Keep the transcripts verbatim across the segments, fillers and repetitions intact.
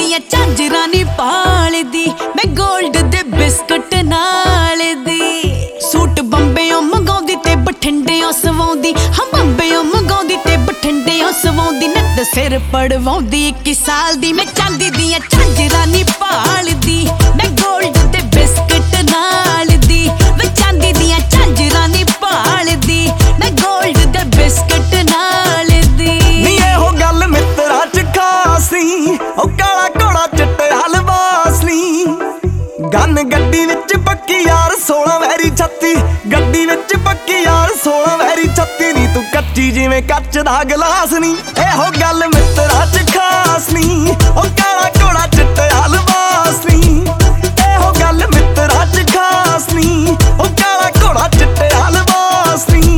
दियां झांजरां नी पालदी मैं गोल्ड दे बिस्कुट नाल दी। सूट बंबेओं मंगाउंदी ते बठिंडेओं सवाउंदी, हाँ बंबेओं मंगाउंदी ते बठिंडेओं सवाउंदी। नत सिर पड़वाउंदी इक्की साल दी मैं चांदी दियां झांजरां नी पालदी मैं गोल्ड दे बिस्कुट नाल दी। मैं चांदी दियां झांजरां नी पालदी मैं गोल्ड दे बिस्कुट नाल दी। नी एहो गल मित्तरां च खास नी, ओ काला घोड़ा चिट्टे हलवास नी। गन गड्डी विच पक्की यार सोलह वैरी छत्ती, गड्डी विच पक्की यार सोलह वैरी छत्ती नी। तू कच्ची जिवें कच्च दा गलास नी, एहो गल मित्तरां च खास नी, ओ काला घोड़ा चिट्टे हलवास नी। एहो गल मित्तरां च खास नी, ओ काला घोड़ा चिट्टे हलवास नी।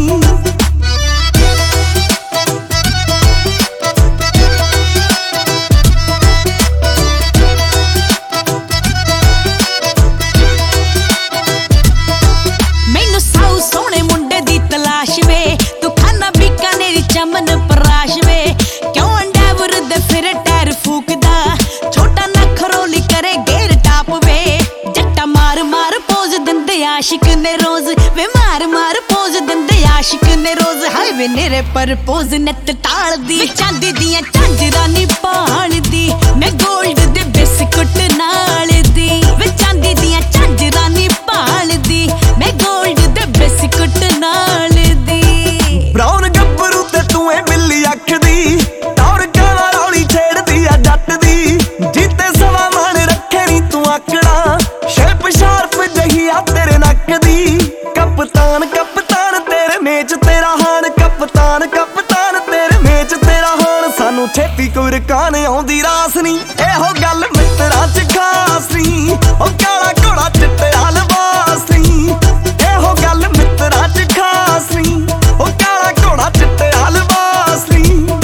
चमन पराश वे क्यों अंडावर दे फिर टैर फूकदा, छोटा नखरोली करे गेर टाप वे। जट्टा मार मार पोज दिंदे आशिक ने रोज वे, मार मार पोज दिंदे आशिक ने रोज। हाय वे नेरे पर पोज नत टाल दी चांदी दियां झांजरां नी पालदी मैं गोल्ड दे बिस्कुट नाल दी। वे चांदी दियां झांजरां नी पालदी मैं गोल्ड दे बिस्कुट नाल दी। ब्राउन गब्बरू ते तू ए बिल्ली अख दी, टौर काला रौली छेड़दी आ जट दी। जीते सवा मन रखे नी तू आकड़ा, शेप शार्प जही आ तेरे नक दी। कप्तान कप्तान तेरे मेच तेरा हान, कप्तान कप्तान तेरे मेच तेरा हान। सानू छेती कोई रकान आउंदी रास नी, एहो गल मित्तरां च खास नी, ओ काला घोड़ा चिट्टे हलवास नी। एहो गल मित्तरां च खास नी, ओ काला घोड़ा चिट्टे हलवास नी।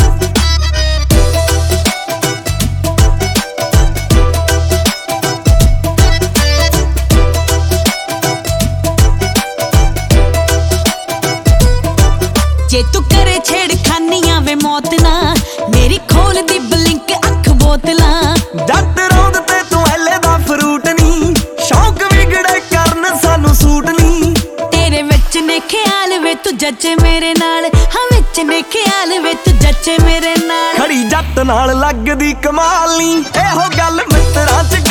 जे तू करे छेड़खानियां वे मौत ना, मेरी खोल दी ब्लिंक अख बोतलां। जट रौंद ते तू ऐले दा फ्रूट नी, शौक विगड़े करन सानू सूट नी। तेरे विच ने ख्याल वे तू जचे मेरे नाल, हाँ विच ने ख्याल वे तू जचे मेरे नाल। खड़ी जट नाल लगदी कमाल नी, एहो गल मित्तरां च